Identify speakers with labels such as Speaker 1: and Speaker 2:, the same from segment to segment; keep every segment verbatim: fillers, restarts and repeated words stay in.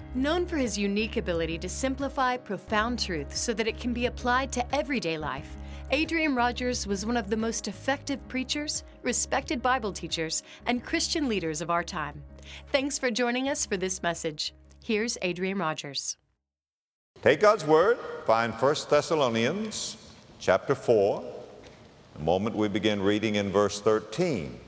Speaker 1: Known for his unique ability to simplify profound truth so that it can be applied to everyday life, Adrian Rogers was one of the most effective preachers, respected Bible teachers, and Christian leaders of our time. Thanks for joining us for this message. Here's Adrian Rogers.
Speaker 2: Take God's Word, find First Thessalonians chapter four. The moment we begin reading in verse thirteen.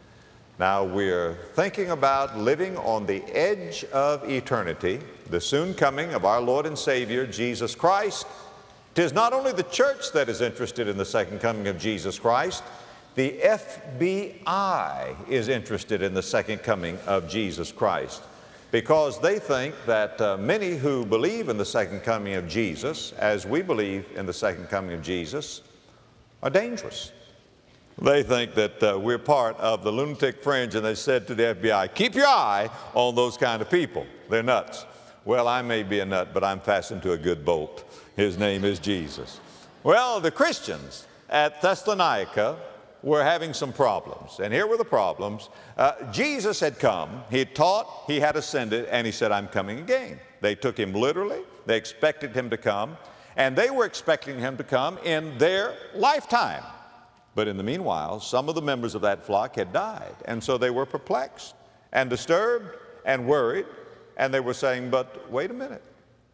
Speaker 2: Now we're thinking about living on the edge of eternity, the soon coming of our Lord and Savior, Jesus Christ. It is not only the church that is interested in the second coming of Jesus Christ, the F B I is interested in the second coming of Jesus Christ, because they think that uh, many who believe in the second coming of Jesus, as we believe in the second coming of Jesus, are dangerous. They think that uh, we're part of the lunatic fringe, and they said to the F B I, keep your eye on those kind of people. They're nuts. Well, I may be a nut, but I'm fastened to a good bolt. His name is Jesus. Well, the Christians at Thessalonica were having some problems, and here were the problems. Uh, Jesus had come, he had taught, he had ascended, and he said, I'm coming again. They took him literally. They expected him to come, and they were expecting him to come in their lifetime. But in the meanwhile, some of the members of that flock had died, and so they were perplexed and disturbed and worried, and they were saying, but wait a minute,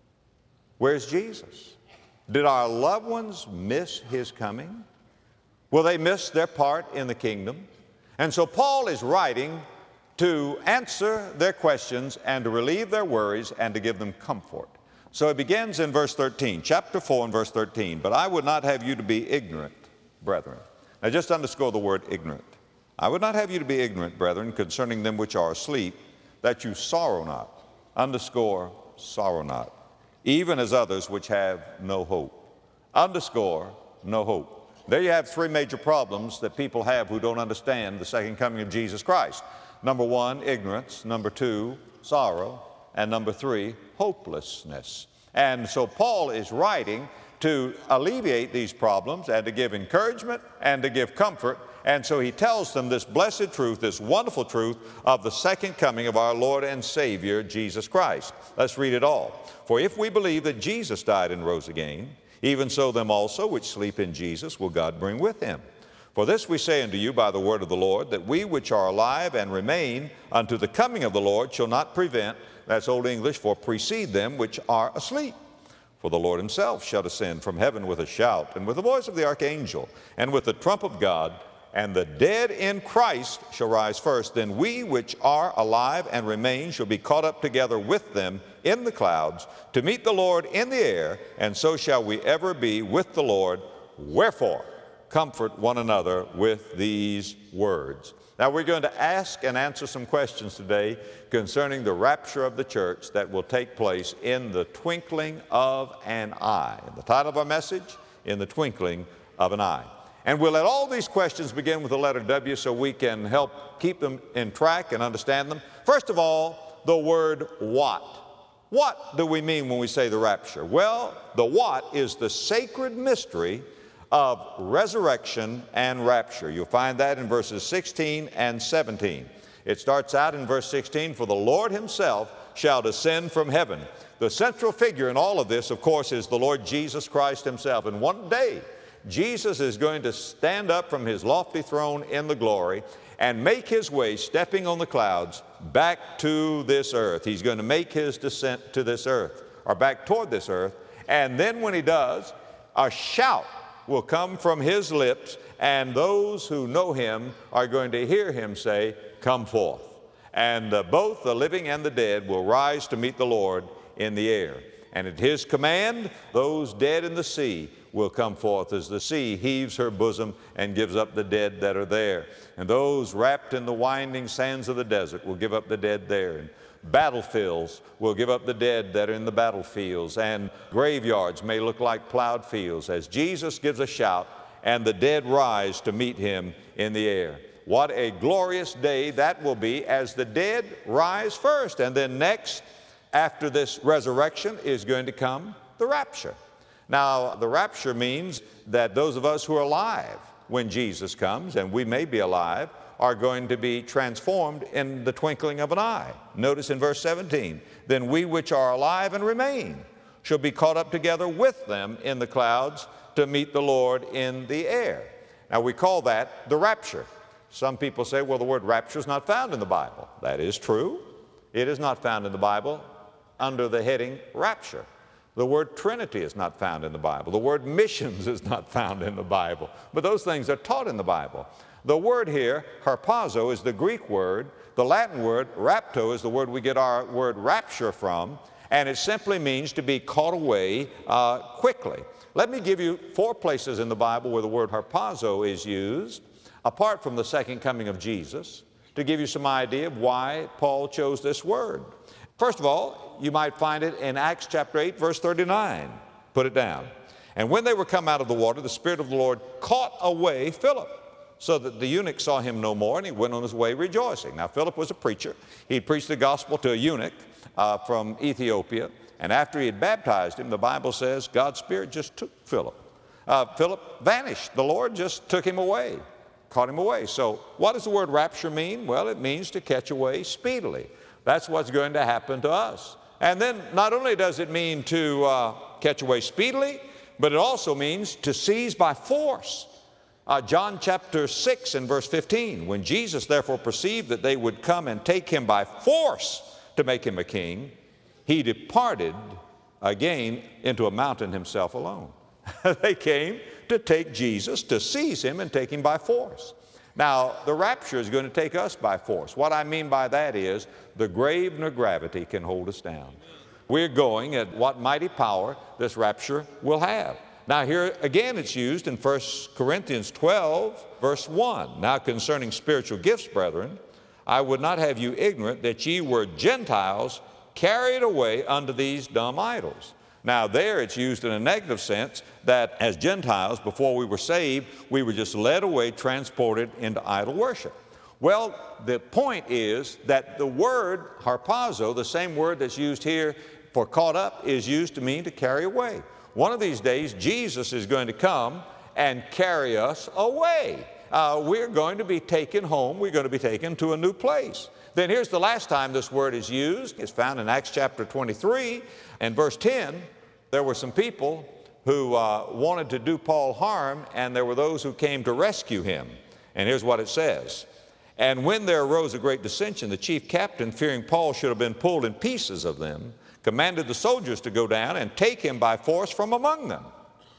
Speaker 2: where's Jesus? Did our loved ones miss his coming? Will they miss their part in the kingdom? And so Paul is writing to answer their questions and to relieve their worries and to give them comfort. So it begins in verse thirteen, chapter four and verse thirteen, but I would not have you to be ignorant, brethren. Now just underscore the word ignorant. I would not have you to be ignorant, brethren, concerning them which are asleep, that you sorrow not. Underscore, sorrow not. Even as others which have no hope. Underscore, no hope. There you have three major problems that people have who don't understand the second coming of Jesus Christ. Number one, ignorance. Number two, sorrow. And number three, hopelessness. And so Paul is writing to alleviate these problems and to give encouragement and to give comfort. And so he tells them this blessed truth, this wonderful truth of the second coming of our Lord and Savior, Jesus Christ. Let's read it all. For if we believe that Jesus died and rose again, even so them also which sleep in Jesus will God bring with him. For this we say unto you by the word of the Lord, that we which are alive and remain unto the coming of the Lord shall not prevent, that's Old English, for precede them which are asleep. For the Lord himself shall descend from heaven with a shout, and with the voice of the archangel, and with the trump of God, and the dead in Christ shall rise first. Then we which are alive and remain shall be caught up together with them in the clouds to meet the Lord in the air, and so shall we ever be with the Lord. Wherefore, comfort one another with these words. Now we're going to ask and answer some questions today concerning the rapture of the church that will take place in the twinkling of an eye. And the title of our message, In the Twinkling of an Eye. And we'll let all these questions begin with the letter W so we can help keep them in track and understand them. First of all, the word what. What do we mean when we say the rapture? Well, the what is the sacred mystery of resurrection and rapture. You'll find that in verses sixteen and seventeen. It starts out in verse sixteen, for the Lord himself shall descend from heaven. The central figure in all of this, of course, is the Lord Jesus Christ himself. And one day, Jesus is going to stand up from his lofty throne in the glory and make his way, stepping on the clouds, back to this earth. He's going to make his descent to this earth, or back toward this earth. And then when he does, a shout will come from his lips, and those who know him are going to hear him say, come forth. And uh, both the living and the dead will rise to meet the Lord in the air. And at his command, those dead in the sea will come forth as the sea heaves her bosom and gives up the dead that are there. And those wrapped in the winding sands of the desert will give up the dead there. And battlefields will give up the dead that are in the battlefields, and graveyards may look like plowed fields as Jesus gives a shout and the dead rise to meet him in the air. What a glorious day that will be as the dead rise first, and then next after this resurrection is going to come the rapture. Now, the rapture means that those of us who are alive when Jesus comes, and we may be alive, are going to be transformed in the twinkling of an eye. Notice in verse seventeen, then we which are alive and remain shall be caught up together with them in the clouds to meet the Lord in the air. Now we call that the rapture. Some people say, well, the word rapture is not found in the Bible. That is true. It is not found in the Bible under the heading rapture. The word Trinity is not found in the Bible. The word missions is not found in the Bible. But those things are taught in the Bible. The word here, harpazo, is the Greek word. The Latin word, rapto, is the word we get our word rapture from. And it simply means to be caught away uh, quickly. Let me give you four places in the Bible where the word harpazo is used, apart from the second coming of Jesus, to give you some idea of why Paul chose this word. First of all, you might find it in Acts chapter eight, verse thirty-nine. Put it down. And when they were come out of the water, the Spirit of the Lord caught away Philip, so that the eunuch saw him no more, and he went on his way rejoicing. Now, Philip was a preacher. He preached the gospel to a eunuch uh, from Ethiopia. And after he had baptized him, the Bible says God's Spirit just took Philip. Uh, Philip vanished. The Lord just took him away, caught him away. So what does the word rapture mean? Well, it means to catch away speedily. That's what's going to happen to us. And then not only does it mean to uh, catch away speedily, but it also means to seize by force. Uh, John chapter six and verse fifteen, when Jesus therefore perceived that they would come and take him by force to make him a king, he departed again into a mountain himself alone. They came to take Jesus, to seize him and take him by force. Now, the rapture is going to take us by force. What I mean by that is the grave nor gravity can hold us down. We're going at what mighty power this rapture will have. Now, here again it's used in First Corinthians twelve, verse one. Now, concerning spiritual gifts, brethren, I would not have you ignorant that ye were Gentiles carried away unto these dumb idols. Now there it's used in a negative sense, that as Gentiles, before we were saved, we were just led away, transported into idol worship. Well, the point is that the word harpazo, the same word that's used here for caught up, is used to mean to carry away. One of these days, Jesus is going to come and carry us away. Uh, we're going to be taken home. We're going to be taken to a new place. Then here's the last time this word is used. It's found in Acts chapter twenty-three and verse ten. There were some people who uh, wanted to do Paul harm, and there were those who came to rescue him. And here's what it says. And when there arose a great dissension, the chief captain, fearing Paul should have been pulled in pieces of them, commanded the soldiers to go down and take him by force from among them.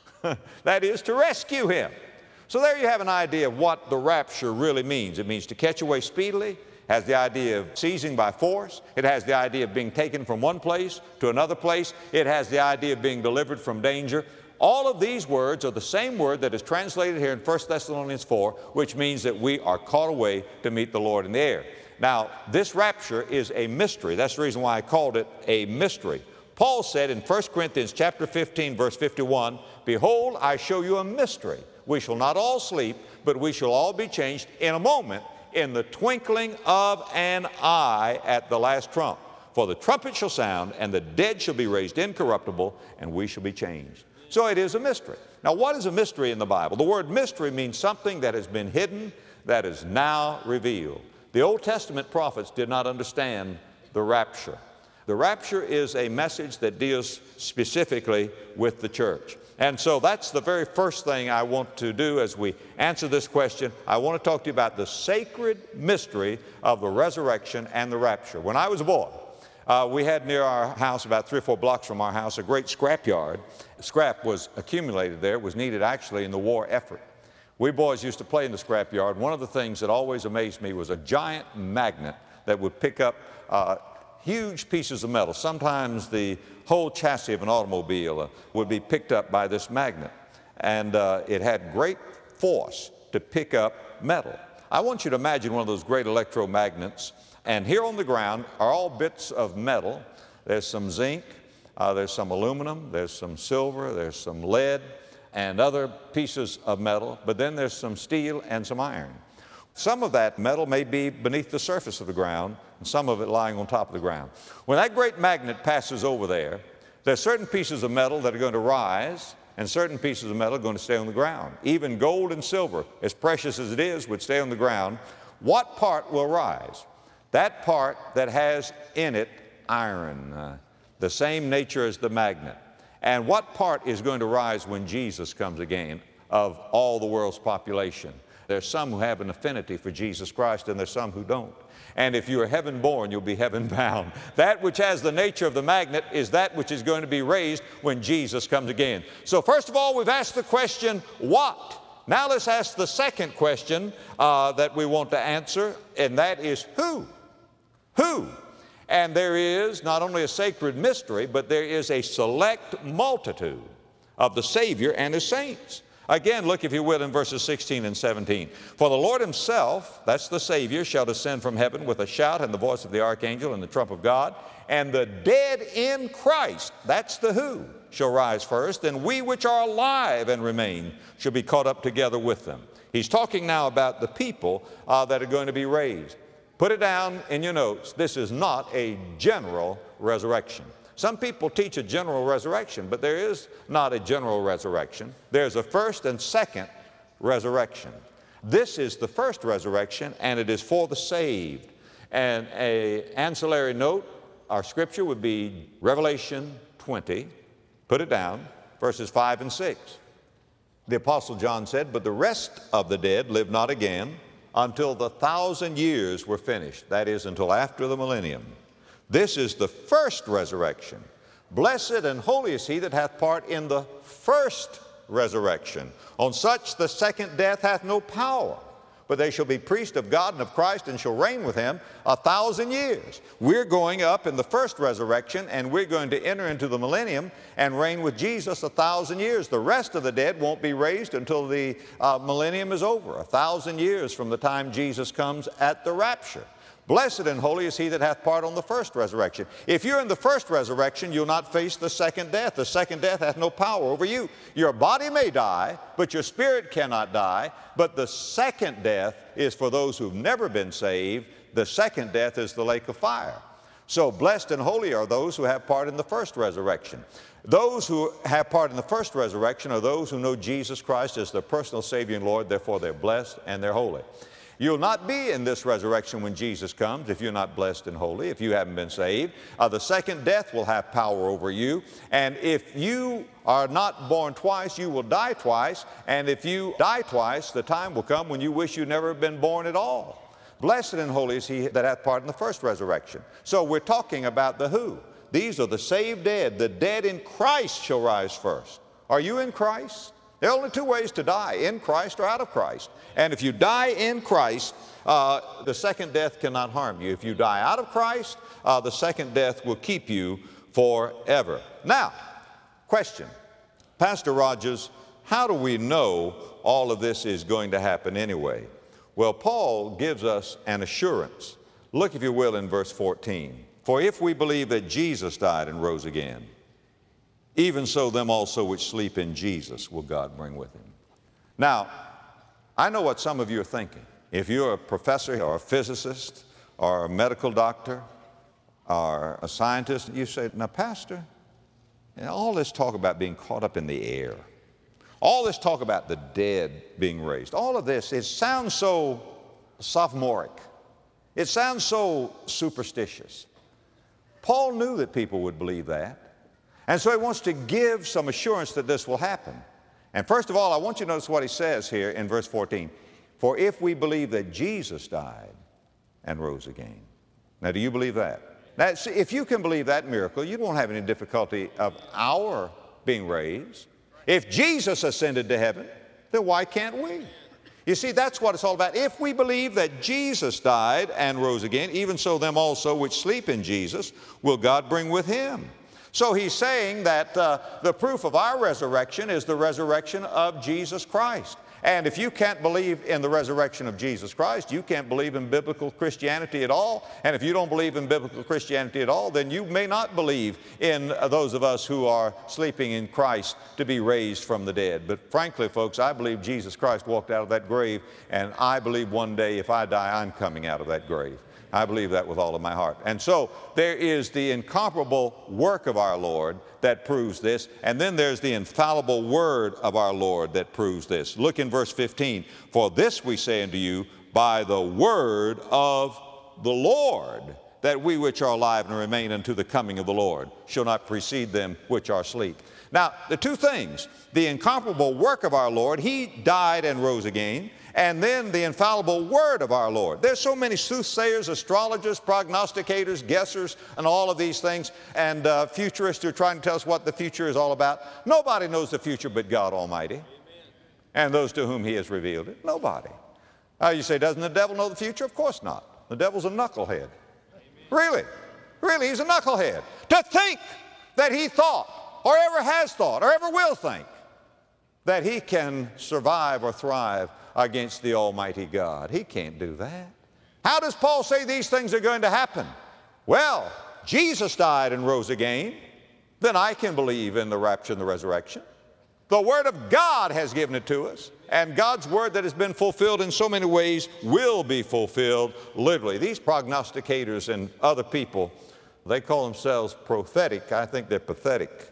Speaker 2: That is, to rescue him. So there you have an idea of what the rapture really means. It means to catch away speedily. Has the idea of seizing by force. It has the idea of being taken from one place to another place. It has the idea of being delivered from danger. All of these words are the same word that is translated here in First Thessalonians four, which means that we are caught away to meet the Lord in the air. Now, this rapture is a mystery. That's the reason why I called it a mystery. Paul said in First Corinthians chapter fifteen, verse fifty-one, behold, I show you a mystery. We shall not all sleep, but we shall all be changed in a moment, in the twinkling of an eye at the last trump. For the trumpet shall sound, and the dead shall be raised incorruptible, and we shall be changed. So it is a mystery. Now, what is a mystery in the Bible? The word mystery means something that has been hidden, that is now revealed. The Old Testament prophets did not understand the rapture. The rapture is a message that deals specifically with the church. And so that's the very first thing I want to do as we answer this question. I want to talk to you about the sacred mystery of the resurrection and the rapture. When I was a boy, uh, we had near our house, about three or four blocks from our house, a great scrap yard. Scrap was accumulated there. It was needed actually in the war effort. We boys used to play in the scrap yard. One of the things that always amazed me was a giant magnet that would pick up uh, huge pieces of metal. Sometimes the whole chassis of an automobile uh, would be picked up by this magnet. And uh, it had great force to pick up metal. I want you to imagine one of those great electromagnets. And here on the ground are all bits of metal. There's some zinc, uh, there's some aluminum, there's some silver, there's some lead, and other pieces of metal. But then there's some steel and some iron. Some of that metal may be beneath the surface of the ground, and some of it lying on top of the ground. When that great magnet passes over there, there's certain pieces of metal that are going to rise, and certain pieces of metal are going to stay on the ground. Even gold and silver, as precious as it is, would stay on the ground. What part will rise? That part that has in it iron, uh, the same nature as the magnet. And what part is going to rise when Jesus comes again of all the world's population? There's some who have an affinity for Jesus Christ, and there's some who don't. And if you are heaven born, you'll be heaven bound. That which has the nature of the magnet is that which is going to be raised when Jesus comes again. So first of all, we've asked the question, what? Now let's ask the second question uh, that we want to answer, and that is who? Who? And there is not only a sacred mystery, but there is a select multitude of the Savior and His saints. Again, look, if you will, in verses sixteen and seventeen. For the Lord Himself, that's the Savior, shall descend from heaven with a shout and the voice of the archangel and the trump of God. And the dead in Christ, that's the who, shall rise first. And we which are alive and remain shall be caught up together with them. He's talking now about the people uh, that are going to be raised. Put it down in your notes. This is not a general resurrection. Some people teach a general resurrection, but there is not a general resurrection. There's a first and second resurrection. This is the first resurrection, and it is for the saved. And an ancillary note, our scripture would be Revelation twenty. Put it down, verses five and six. The Apostle John said, but the rest of the dead live not again until the thousand years were finished. That is, until after the millennium. This is the first resurrection. Blessed and holy is he that hath part in the first resurrection. On such the second death hath no power, but they shall be priests of God and of Christ and shall reign with him a thousand years. We're going up in the first resurrection, and we're going to enter into the millennium and reign with Jesus a thousand years. The rest of the dead won't be raised until the uh, millennium is over, a thousand years from the time Jesus comes at the rapture. Blessed and holy is he that hath part on the first resurrection. If you're in the first resurrection, you'll not face the second death. The second death hath no power over you. Your body may die, but your spirit cannot die. But the second death is for those who've never been saved. The second death is the lake of fire. So blessed and holy are those who have part in the first resurrection. Those who have part in the first resurrection are those who know Jesus Christ as their personal Savior and Lord. Therefore, they're blessed and they're holy. You'll not be in this resurrection when Jesus comes if you're not blessed and holy, if you haven't been saved. Uh, the second death will have power over you. And if you are not born twice, you will die twice. And if you die twice, the time will come when you wish you'd never been born at all. Blessed and holy is he that hath part in the first resurrection. So we're talking about the who. These are the saved dead. The dead in Christ shall rise first. Are you in Christ? There are only two ways to die, in Christ or out of Christ. And if you die in Christ, uh, the second death cannot harm you. If you die out of Christ, uh, the second death will keep you forever. Now, question. Pastor Rogers, how do we know all of this is going to happen anyway? Well, Paul gives us an assurance. Look, if you will, in verse fourteen. For if we believe that Jesus died and rose again, even so them also which sleep in Jesus will God bring with him. Now, I know what some of you are thinking. If you're a professor or a physicist or a medical doctor or a scientist, you say, now, Pastor, you know, all this talk about being caught up in the air, all this talk about the dead being raised, all of this, it sounds so sophomoric. It sounds so superstitious. Paul knew that people would believe that. And so he wants to give some assurance that this will happen. And first of all, I want you to notice what he says here in verse fourteen. For if we believe that Jesus died and rose again. Now, do you believe that? Now, see, if you can believe that miracle, you won't have any difficulty of our being raised. If Jesus ascended to heaven, then why can't we? You see, that's what it's all about. If we believe that Jesus died and rose again, even so them also which sleep in Jesus will God bring with him. So he's saying that uh, the proof of our resurrection is the resurrection of Jesus Christ. And if you can't believe in the resurrection of Jesus Christ, you can't believe in biblical Christianity at all. And if you don't believe in biblical Christianity at all, then you may not believe in uh, those of us who are sleeping in Christ to be raised from the dead. But frankly, folks, I believe Jesus Christ walked out of that grave, and I believe one day if I die, I'm coming out of that grave. I believe that with all of my heart. And so there is the incomparable work of our Lord that proves this, and then there's the infallible word of our Lord that proves this. Look in verse fifteen. For this we say unto you by the word of the Lord, that we which are alive and remain unto the coming of the Lord shall not precede them which are asleep. Now, the two things, the incomparable work of our Lord, He died and rose again, and then the infallible word of our Lord. There's so many soothsayers, astrologers, prognosticators, guessers, and all of these things, and uh, futurists who are trying to tell us what the future is all about. Nobody knows the future but God Almighty. Amen. And those to whom He has revealed it. Nobody. Uh, you say, doesn't the devil know the future? Of course not. The devil's a knucklehead. Amen. Really? Really, he's a knucklehead. To think that he thought, or ever has thought, or ever will think, that he can survive or thrive against the Almighty God. He can't do that. How does Paul say these things are going to happen? Well, Jesus died and rose again. Then I can believe in the rapture and the resurrection. The Word of God has given it to us, and God's Word that has been fulfilled in so many ways will be fulfilled literally. These prognosticators and other people, they call themselves prophetic. I think they're pathetic.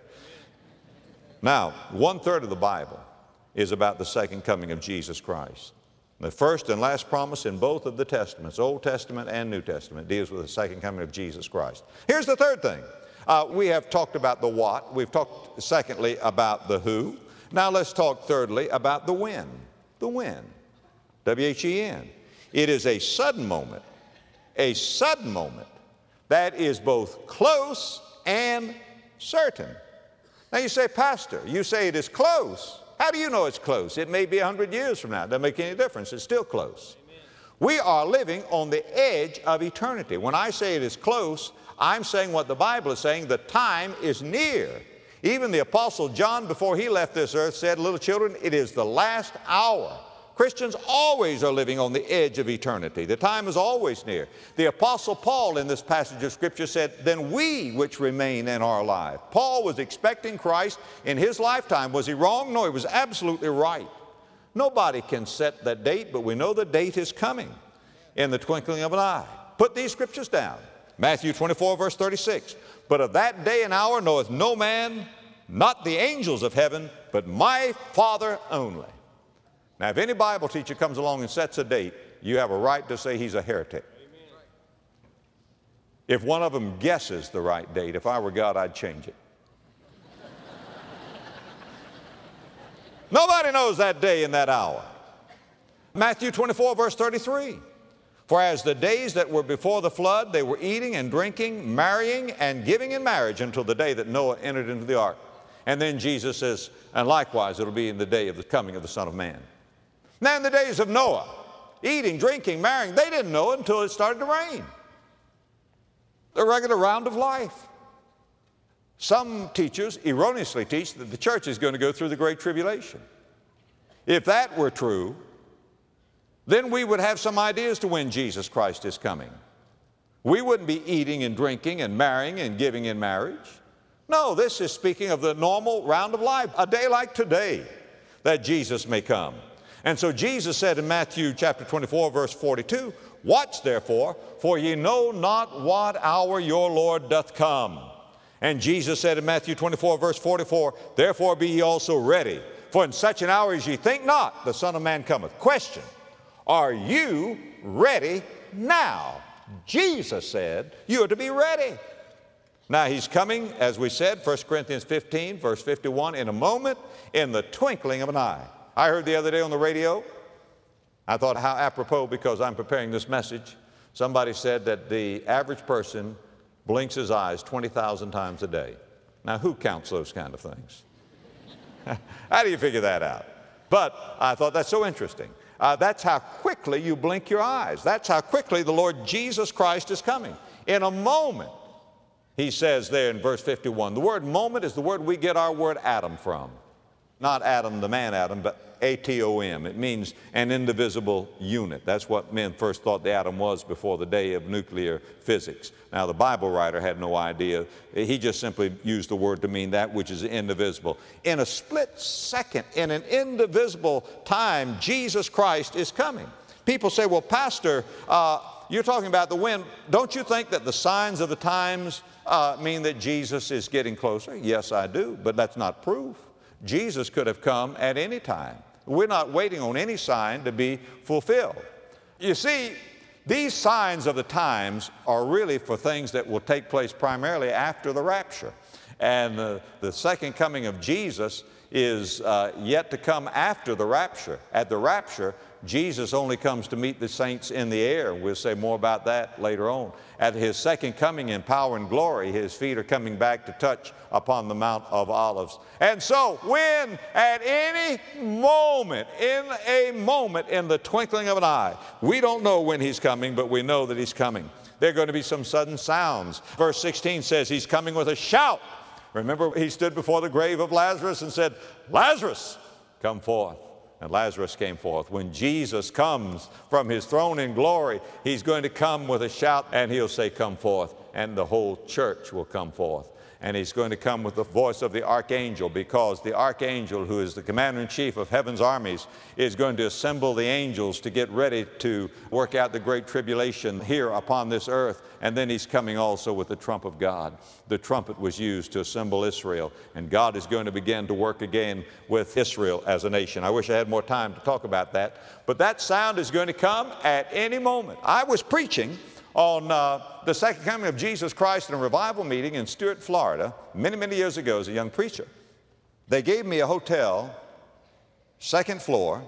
Speaker 2: Now, one-third of the Bible is about the second coming of Jesus Christ. The first and last promise in both of the Testaments, Old Testament and New Testament, deals with the second coming of Jesus Christ. Here's the third thing. Uh, we have talked about the what. We've talked, secondly, about the who. Now let's talk, thirdly, about the when. The when. W H E N. It is a sudden moment, a sudden moment that is both close and certain. Now you say, Pastor, you say it is close. How do you know it's close? It may be a hundred years from now. It doesn't make any difference. It's still close. Amen. We are living on the edge of eternity. When I say it is close, I'm saying what the Bible is saying. The time is near. Even the Apostle John, before he left this earth, said, little children, it is the last hour. Christians always are living on the edge of eternity. The time is always near. The Apostle Paul in this passage of Scripture said, then we which remain and are alive. Paul was expecting Christ in his lifetime. Was he wrong? No, he was absolutely right. Nobody can set that date, but we know the date is coming in the twinkling of an eye. Put these Scriptures down. Matthew twenty-four, verse thirty-six. But of that day and hour knoweth no man, not the angels of heaven, but my Father only. Now, if any Bible teacher comes along and sets a date, you have a right to say he's a heretic. Amen. If one of them guesses the right date, if I were God, I'd change it. Nobody knows that day and that hour. Matthew twenty-four, verse thirty-three. For as the days that were before the flood, they were eating and drinking, marrying and giving in marriage until the day that Noah entered into the ark. And then Jesus says, and likewise it'll be in the day of the coming of the Son of Man. Now in the days of Noah, eating, drinking, marrying, they didn't know it until it started to rain. The regular round of life. Some teachers erroneously teach that the church is going to go through the Great Tribulation. If that were true, then we would have some idea as to when Jesus Christ is coming. We wouldn't be eating and drinking and marrying and giving in marriage. No, this is speaking of the normal round of life, a day like today, that Jesus may come. And so Jesus said in Matthew chapter twenty-four, verse forty-two, watch therefore, for ye know not what hour your Lord doth come. And Jesus said in Matthew twenty-four, verse forty-four, therefore be ye also ready, for in such an hour as ye think not, the Son of Man cometh. Question, are you ready now? Jesus said you are to be ready. Now he's coming, as we said, First Corinthians fifteen, verse fifty-one, in a moment, in the twinkling of an eye. I heard the other day on the radio, I thought how apropos because I'm preparing this message. Somebody said that the average person blinks his eyes twenty thousand times a day. Now who counts those kind of things? How do you figure that out? But I thought that's so interesting. Uh, that's how quickly you blink your eyes. That's how quickly the Lord Jesus Christ is coming. In a moment, he says there in verse fifty-one, the word moment is the word we get our word atom from. Not Adam, the man Adam, but A T O M. It means an indivisible unit. That's what men first thought the atom was before the day of nuclear physics. Now, the Bible writer had no idea. He just simply used the word to mean that which is indivisible. In a split second, in an indivisible time, Jesus Christ is coming. People say, well, Pastor, uh, you're talking about the when. Don't you think that the signs of the times uh, mean that Jesus is getting closer? Yes, I do, but that's not proof. Jesus could have come at any time. We're not waiting on any sign to be fulfilled. You see, these signs of the times are really for things that will take place primarily after the rapture. And uh, the second coming of Jesus is uh, yet to come after the rapture. At the rapture, Jesus only comes to meet the saints in the air. We'll say more about that later on. At His second coming in power and glory, His feet are coming back to touch upon the Mount of Olives. And so when at any moment, in a moment, in the twinkling of an eye, we don't know when He's coming, but we know that He's coming. There are going to be some sudden sounds. Verse sixteen says He's coming with a shout. Remember, He stood before the grave of Lazarus and said, "Lazarus, come forth." And Lazarus came forth. When Jesus comes from His throne in glory, He's going to come with a shout, and He'll say, "Come forth." And the whole church will come forth. And He's going to come with the voice of the archangel, because the archangel, who is the commander-in-chief of heaven's armies, is going to assemble the angels to get ready to work out the great tribulation here upon this earth. And then He's coming also with the trump of God. The trumpet was used to assemble Israel, and God is going to begin to work again with Israel as a nation. I wish I had more time to talk about that, but that sound is going to come at any moment. I was preaching on uh, the second coming of Jesus Christ in a revival meeting in Stuart, Florida, many, many years ago as a young preacher. They gave me a hotel, second floor,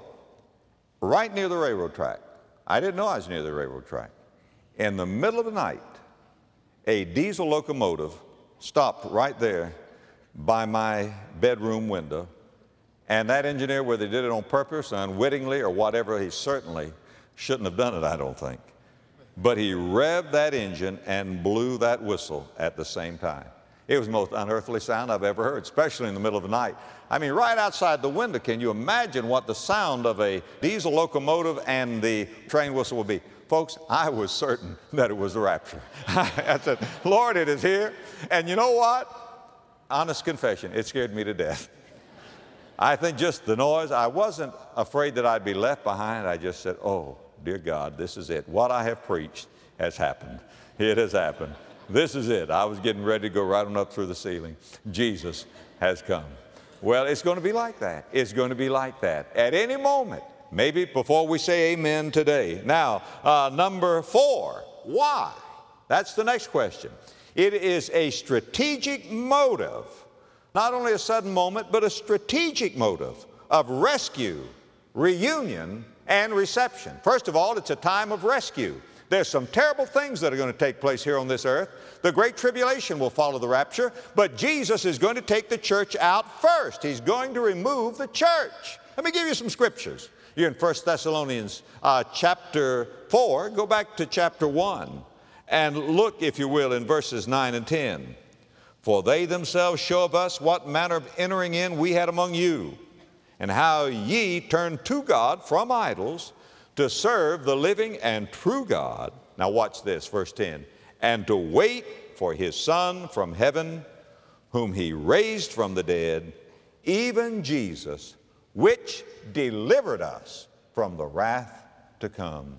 Speaker 2: right near the railroad track. I didn't know I was near the railroad track. In the middle of the night, a diesel locomotive stopped right there by my bedroom window, and that engineer, whether he did it on purpose, unwittingly, or whatever, he certainly shouldn't have done it, I don't think. But he revved that engine and blew that whistle at the same time. It was the most unearthly sound I've ever heard, especially in the middle of the night. I mean, right outside the window, can you imagine what the sound of a diesel locomotive and the train whistle would be? Folks, I was certain that it was the rapture. I said, "Lord, it is here." And you know what? Honest confession, it scared me to death. I think just the noise, I wasn't afraid that I'd be left behind. I just said, "Oh, dear God, this is it. What I have preached has happened. It has happened. This is it." I was getting ready to go right on up through the ceiling. Jesus has come. Well, it's going to be like that. It's going to be like that at any moment. Maybe before we say amen today. Now, uh, number four, why? That's the next question. It is a strategic motive, not only a sudden moment, but a strategic motive of rescue, reunion, and reception. First of all, it's a time of rescue. There's some terrible things that are going to take place here on this earth. The Great Tribulation will follow the rapture, but Jesus is going to take the church out first. He's going to remove the church. Let me give you some scriptures. You're in First Thessalonians uh, chapter four. Go back to chapter one and look, if you will, in verses nine and ten. "For they themselves show of us what manner of entering in we had among you, and how ye turned to God from idols to serve the living and true God." Now watch this, verse ten. "And to wait for His Son from heaven, whom He raised from the dead, even Jesus, which delivered us from the wrath to come."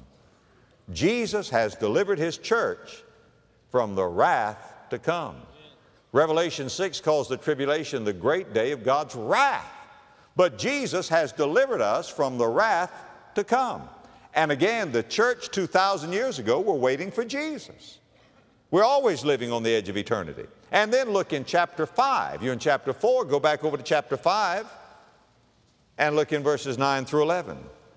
Speaker 2: Jesus has delivered His church from the wrath to come. Revelation six calls the tribulation the great day of God's wrath. But Jesus has delivered us from the wrath to come. And again, the church two thousand years ago were waiting for Jesus. We're always living on the edge of eternity. And then look in chapter five. You're in chapter four, go back over to chapter five and look in verses nine through eleven.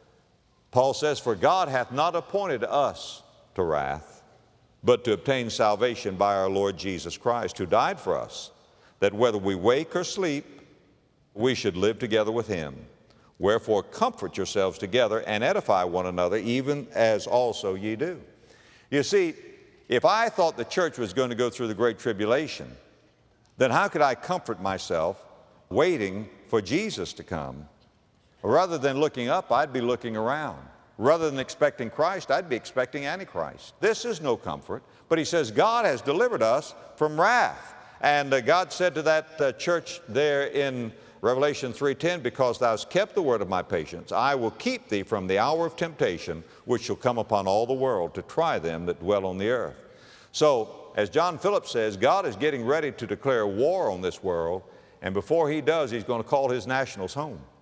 Speaker 2: Paul says, "For God hath not appointed us to wrath, but to obtain salvation by our Lord Jesus Christ, who died for us, that whether we wake or sleep, we should live together with Him. Wherefore comfort yourselves together and edify one another, even as also ye do." You see, if I thought the church was going to go through the Great Tribulation, then how could I comfort myself waiting for Jesus to come? Rather than looking up, I'd be looking around. Rather than expecting Christ, I'd be expecting Antichrist. This is no comfort. But he says God has delivered us from wrath. And uh, God said to that uh, church there in Revelation three ten, "Because thou hast kept the word of my patience, I will keep thee from the hour of temptation, which shall come upon all the world to try them that dwell on the earth." So, as John Phillips says, God is getting ready to declare war on this world. And before He does, He's going to call His nationals home.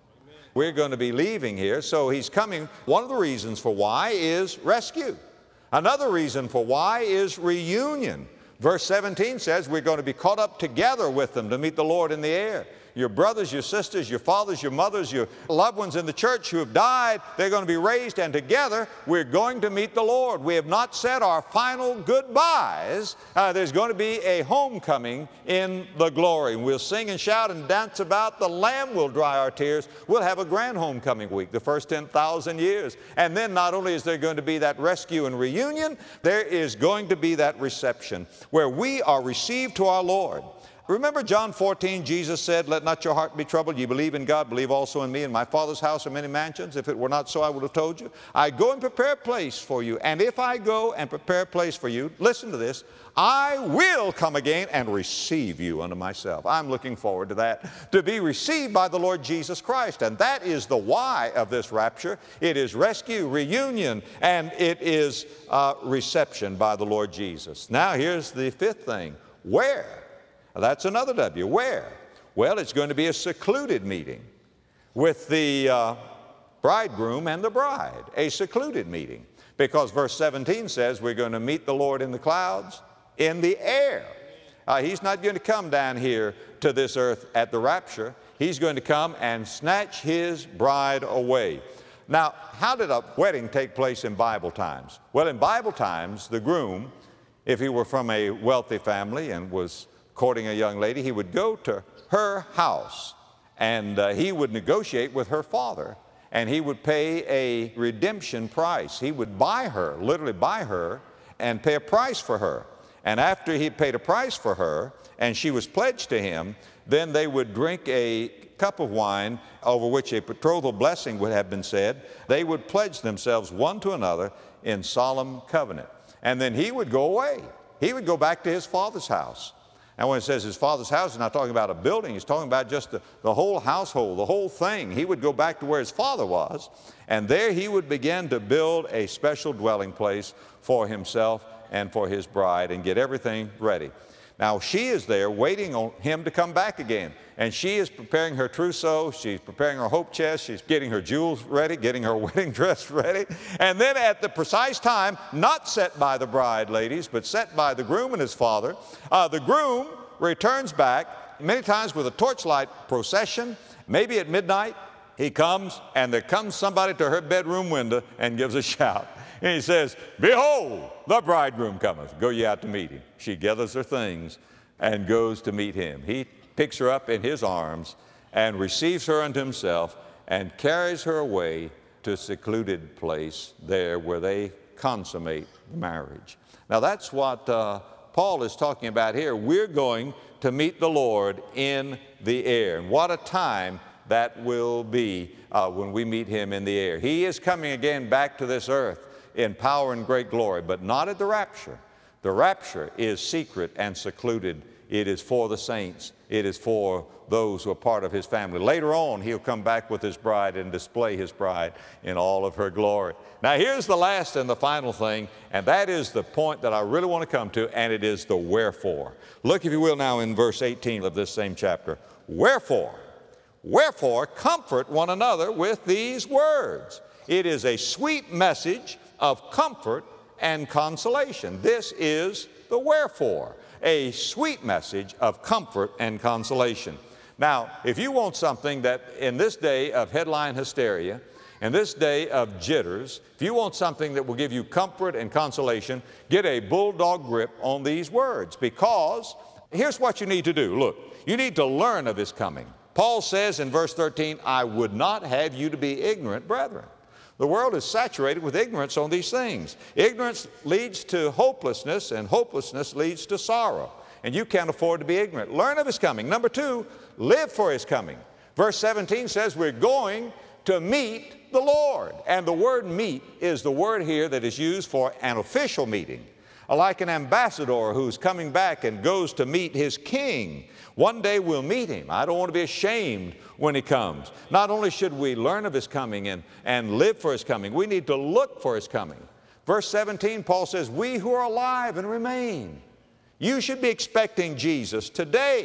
Speaker 2: We're going to be leaving here, so he's coming. One of the reasons for why is rescue. Another reason for why is reunion. Verse seventeen says we're going to be caught up together with them to meet the Lord in the air. Your brothers, your sisters, your fathers, your mothers, your loved ones in the church who have died, they're going to be raised, and together we're going to meet the Lord. We have not said our final goodbyes. Uh, there's going to be a homecoming in the glory. We'll sing and shout and dance about. The Lamb will dry our tears. We'll have a grand homecoming week, the first ten thousand years. And then not only is there going to be that rescue and reunion, there is going to be that reception where we are received to our Lord. Remember John fourteen, Jesus said, "Let not your heart be troubled. You believe in God, believe also in me. In my Father's house are many mansions. If it were not so, I would have told you. I go and prepare a place for you. And if I go and prepare a place for you," listen to this, "I will come again and receive you unto myself." I'm looking forward to that, to be received by the Lord Jesus Christ. And that is the why of this rapture. It is rescue, reunion, and it is uh, reception by the Lord Jesus. Now here's the fifth thing. Where? That's another W. Where? Well, it's going to be a secluded meeting with the uh, bridegroom and the bride, a secluded meeting. Because verse seventeen says we're going to meet the Lord in the clouds, in the air. Uh, he's not going to come down here to this earth at the rapture. He's going to come and snatch His bride away. Now, how did a wedding take place in Bible times? Well, in Bible times, the groom, if he were from a wealthy family and was courting a young lady, he would go to her house and uh, he would negotiate with her father, and he would pay a redemption price. He would buy her, literally buy her, and pay a price for her. And after he paid a price for her and she was pledged to him, then they would drink a cup of wine over which a betrothal blessing would have been said. They would pledge themselves one to another in solemn covenant. And then he would go away. He would go back to his father's house. And when it says his father's house, he's not talking about a building. He's talking about just the, the whole household, the whole thing. He would go back to where his father was, and there he would begin to build a special dwelling place for himself and for his bride and get everything ready. Now, she is there waiting on him to come back again. And she is preparing her trousseau. She's preparing her hope chest. She's getting her jewels ready, getting her wedding dress ready. And then at the precise time, not set by the bride, ladies, but set by the groom and his father, uh, the groom returns back, many times with a torchlight procession. Maybe at midnight, he comes, and there comes somebody to her bedroom window and gives a shout. And he says, "Behold, the bridegroom cometh. Go ye out to meet him." She gathers her things and goes to meet him. He picks her up in his arms and receives her unto himself and carries her away to a secluded place there where they consummate marriage. Now that's what uh, Paul is talking about here. We're going to meet the Lord in the air. And what a time that will be uh, when we meet Him in the air. He is coming again back to this earth in power and great glory, but not at the rapture. The rapture is secret and secluded. It is for the saints. It is for those who are part of His family. Later on, He'll come back with His bride and display His bride in all of her glory. Now, here's the last and the final thing, and that is the point that I really want to come to, and it is the wherefore. Look, if you will, now in verse eighteen of this same chapter. Wherefore, wherefore, comfort one another with these words. It is a sweet message of comfort and consolation. This is the wherefore, a sweet message of comfort and consolation. Now, if you want something that in this day of headline hysteria, in this day of jitters, if you want something that will give you comfort and consolation, get a bulldog grip on these words, because here's what you need to do. Look, you need to learn of His coming. Paul says in verse thirteen, "I would not have you to be ignorant, brethren." The world is saturated with ignorance on these things. Ignorance leads to hopelessness, and hopelessness leads to sorrow. And you can't afford to be ignorant. Learn of His coming. Number two, live for His coming. Verse seventeen says we're going to meet the Lord. And the word meet is the word here that is used for an official meeting, like an ambassador who's coming back and goes to meet his king. One day we'll meet Him. I don't want to be ashamed when He comes. Not only should we learn of His coming and, and live for His coming, we need to look for His coming. Verse seventeen, Paul says, we who are alive and remain. You should be expecting Jesus today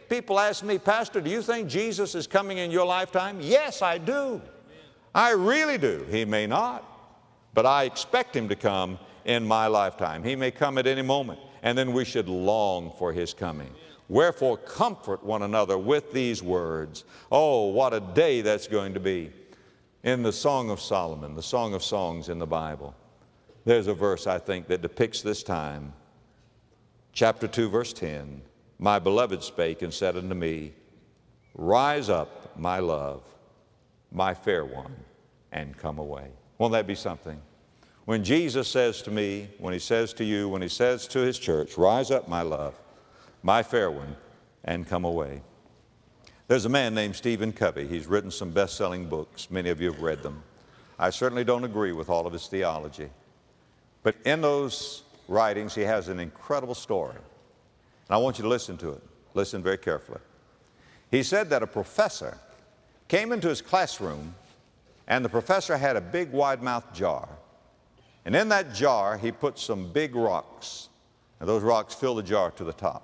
Speaker 2: people ask me, Pastor, do you think Jesus is coming in your lifetime? Yes, I do. I really do. He may not, but I expect Him to come in my lifetime. He may come at any moment, and then we should long for His coming. Wherefore, comfort one another with these words. Oh, what a day that's going to be. In the Song of Solomon, the Song of Songs in the Bible, there's a verse, I think, that depicts this time. Chapter two, verse ten, my beloved spake and said unto me, rise up, my love, my fair one, and come away. Won't that be something? When Jesus says to me, when He says to you, when He says to His church, rise up, my love, my fair one, and come away. There's a man named Stephen Covey. He's written some best-selling books. Many of you have read them. I certainly don't agree with all of his theology. But in those writings, he has an incredible story. And I want you to listen to it. Listen very carefully. He said that a professor came into his classroom, and the professor had a big wide-mouthed jar. And in that jar, he put some big rocks. And those rocks filled the jar to the top.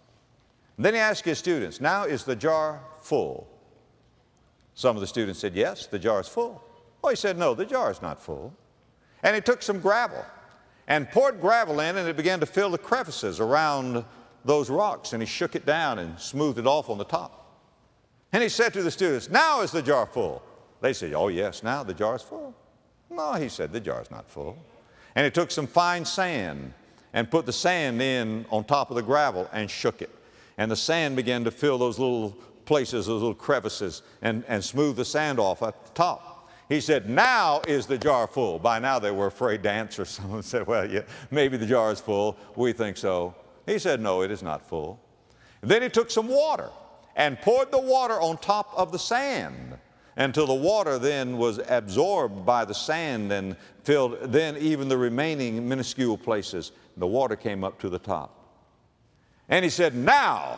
Speaker 2: And then he asked his students, now is the jar full? Some of the students said, yes, the jar is full. Well, he said, no, the jar is not full. And he took some gravel and poured gravel in, and it began to fill the crevices around those rocks. And he shook it down and smoothed it off on the top. And he said to the students, now is the jar full? They said, oh, yes, now the jar is full. No, he said, the jar is not full. And he took some fine sand and put the sand in on top of the gravel and shook it. And the sand began to fill those little places, those little crevices, and, and smooth the sand off at the top. He said, now is the jar full. By now they were afraid to answer. Someone said, well, yeah, maybe the jar is full. We think so. He said, no, it is not full. And then he took some water and poured the water on top of the sand until the water then was absorbed by the sand and filled then even the remaining minuscule places. The water came up to the top. And he said, now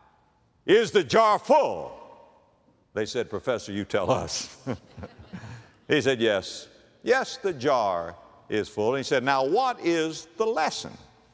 Speaker 2: is the jar full? They said, Professor, you tell us. He said, yes, yes, the jar is full. And he said, now what is the lesson?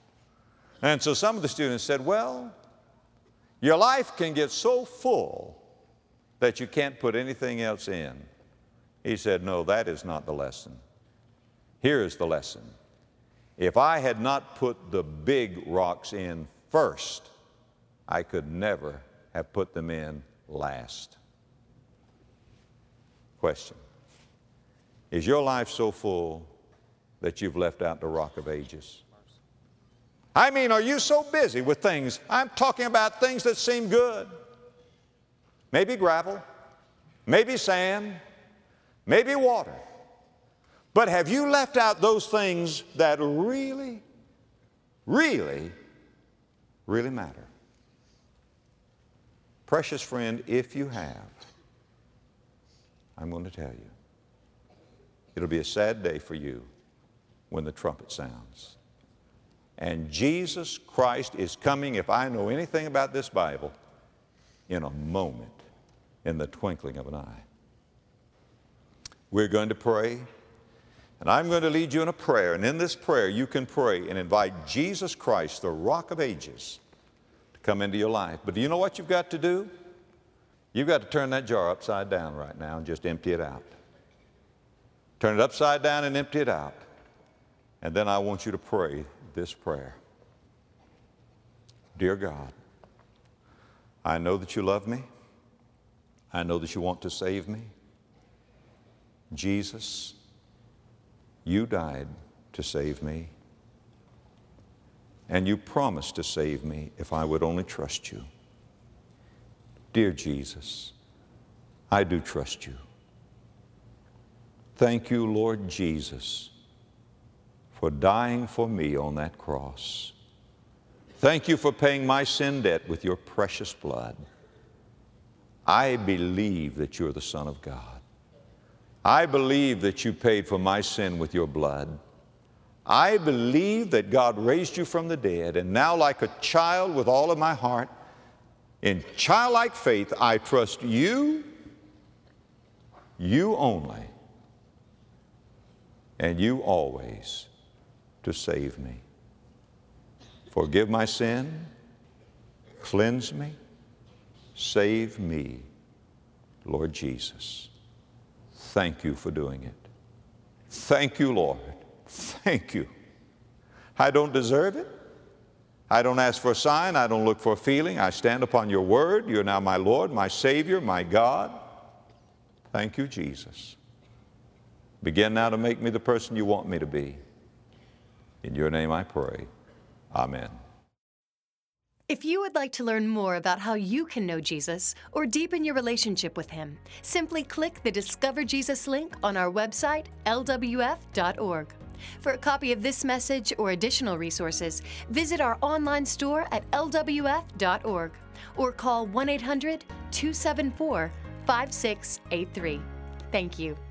Speaker 2: And so some of the students said, well, your life can get so full that you can't put anything else in. He said, no, that is not the lesson. Here is the lesson. If I had not put the big rocks in first, I could never have put them in last. Question. Is your life so full that you've left out the Rock of Ages? I mean, are you so busy with things? I'm talking about things that seem good. Maybe gravel, maybe sand, maybe water. But have you left out those things that really, really really matter? Precious friend, if you have, I'm going to tell you, it'll be a sad day for you when the trumpet sounds. And Jesus Christ is coming, if I know anything about this Bible, in a moment, in the twinkling of an eye. We're going to pray, and I'm going to lead you in a prayer. And in this prayer, you can pray and invite Jesus Christ, the Rock of Ages, to come into your life. But do you know what you've got to do? You've got to turn that jar upside down right now and just empty it out. Turn it upside down and empty it out. And then I want you to pray this prayer. Dear God, I know that you love me. I know that you want to save me. Jesus, you died to save me, and you promised to save me if I would only trust you. Dear Jesus, I do trust you. Thank you, Lord Jesus, for dying for me on that cross. Thank you for paying my sin debt with your precious blood. I believe that you're the Son of God. I believe that you paid for my sin with your blood. I believe that God raised you from the dead, and now like a child with all of my heart, in childlike faith, I trust you, you only, and you always to save me. Forgive my sin, cleanse me, Save me, Lord Jesus. Thank you for doing it. Thank you, Lord. Thank you. I don't deserve it. I don't ask for a sign. I don't look for a feeling. I stand upon your word. You're now my Lord, my Savior, my God. Thank you, Jesus. Begin now to make me the person you want me to be. In your name I pray. Amen.
Speaker 1: If you would like to learn more about how you can know Jesus or deepen your relationship with Him, simply click the Discover Jesus link on our website, L W F dot org. For a copy of this message or additional resources, visit our online store at L W F dot org or call one eight hundred, two seven four, five six eight three. Thank you.